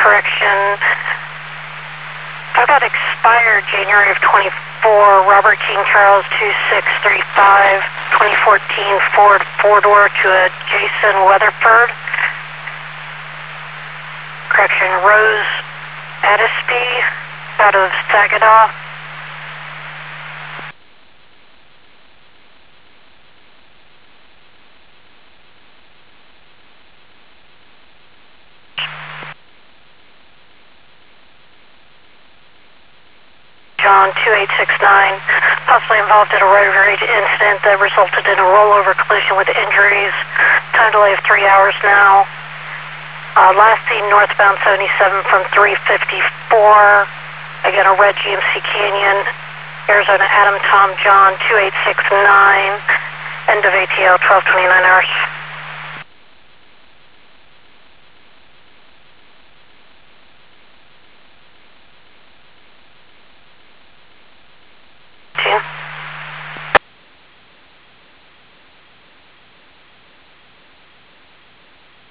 correction. I've got expired January of 24, Robert King Charles 2635, 2014 Ford four-door to a Jason Weatherford. Correction, Rose Addisby out of Saginaw. John 2869, possibly involved in a road rage incident that resulted in a rollover collision with injuries. Time delay of 3 hours now. Last seen northbound 77 from 354. Again, a red GMC Canyon. Arizona Adam Tom John 2869. End of ATL 1229 hours.